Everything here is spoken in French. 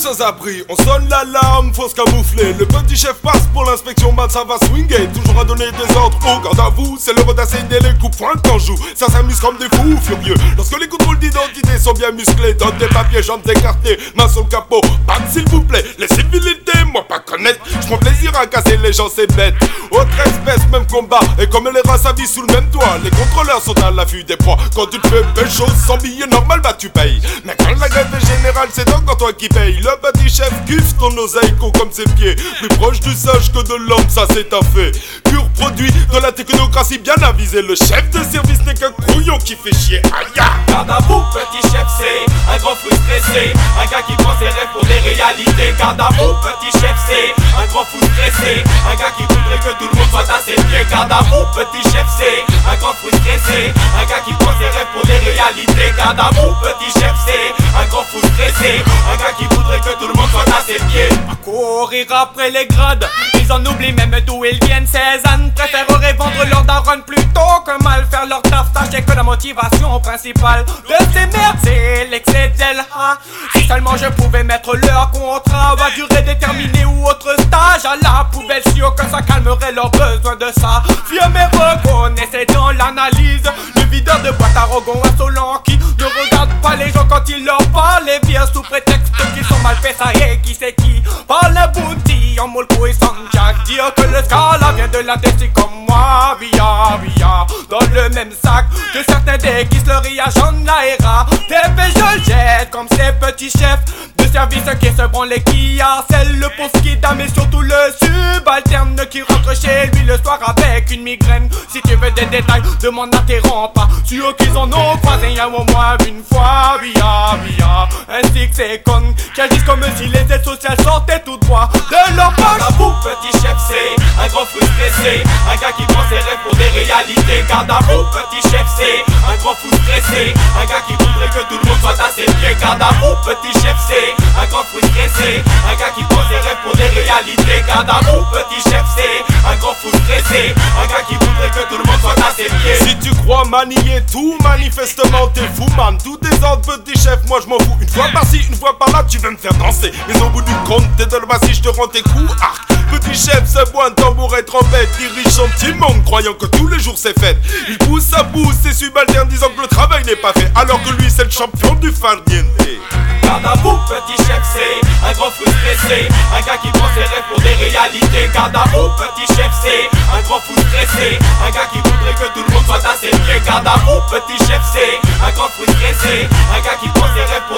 sans abri, on sonne l'alarme, faut se camoufler. Le petit chef passe pour l'inspection, man ça va swinguer. Toujours à donner des ordres, au garde à vous. C'est l'heure d'asséner les coups points qu'on joue. Ça s'amuse comme des fous furieux. Lorsque les contrôles d'identité sont bien musclés, donne des papiers, jambes écartées, main sur le capot. Bam s'il vous plaît, les civilités, moi pas connaître. J'prends plaisir à casser les gens, c'est bête. Autre espèce, même combat. Et comme les races à vie sous le même toit, les contrôleurs sont à l'affût des proies. Quand tu te fais belle chose sans billet normal, bah tu payes. Mais quand la grève est générale, c'est encore toi qui paye. Le petit chef kiffe ton oseille comme ses pieds. Plus proche du sage que de l'homme, ça c'est un fait. Pur produit de la technocratie bien avisée. Le chef de service n'est qu'un couillon qui fait chier. Aïe. Garde à vous, petit chef, c'est un grand frustré, c'est un gars qui prend ses rêves pour des réalités. Garde à vous, petit chef, c'est un grand frustré, c'est un gars qui voudrait que tout le monde soit à ses pieds. Garde à vous, petit chef, c'est un grand frustré, c'est un gars qui prend ses rêves pour des réalités. Garde à vous, petit chef, c'est un grand frustré, c'est un gars qui voudrait que tout le monde soit à ses pieds. À courir après les grades, ils en oublient même d'où ils viennent. Ces ânes préféreraient vendre leur daronne plutôt que mal faire leur taf. Sachez que la motivation principale de ces merdes, c'est l'excès d'elle. Si seulement je pouvais mettre leur contrat à durée déterminée ou autre stage à la poubelle, sûr que ça calmerait leur besoin de ça. Vieux mais reconnaissez dans l'analyse le videur de boîte arrogant insolent qui ne regarde pas les gens quand ils leur parlent et vient sous prétexte qu'ils sont mal faits. Ça y est, qui c'est qui parle le bounty en molko et sans jack. Dire que le scala vient de la tête comme moi, via dans le même sac que certains déguisent le riage en l'aéra. TP je le jette comme ces petits chefs de service qui se branlent et qui harcèlent le pauvre kidam et surtout le subalterne qui rentre chez lui le soir avec une migraine. Si tu veux des détails, demande à tes pas sûr qu'ils en ont croisé au moins une fois, via ainsi que ces connes qui agissent comme si les aides sociales sortaient tout droit de leur poche. Garde à vous, petit chef, c'est un grand frustré, c'est un gars qui prend ses rêves pour des réalités. Garde à vous, petit chef, c'est un grand frustré, c'est un gars qui voudrait que tout le monde soit à ses pieds. Garde à vous, petit chef, c'est un grand frustré, c'est un gars qui prend ses rêves pour des réalités. Garde à vous, petit chef, c'est un grand frustré, c'est un gars qui voudrait que tout le monde soit à ses pieds. Si tu crois manier tout, manifestement t'es fou man. Tout désordre, petit chef, moi je m'en fous. Une fois par-ci, une fois par-là, tu veux me faire danser. Mais au bout du compte, t'es de le je te rends tes coups. Petit chef, se boit un tambour et trompette. Dirige son petit monde, croyant que tous les jours c'est fête. Il pousse à pouce ses subalternes, disant que le travail n'est pas fait, alors que lui c'est le champion du farniente. Garde à vous, petit chef, c'est un grand frustré, c'est un gars qui prend ses rêves pour des réalités. Garde à vous, petit chef, c'est un grand frustré, c'est un gars qui voudrait que tout le monde soit à ses pieds. Garde à vous, petit chef, c'est un grand frustré, c'est un gars qui prend ses rêves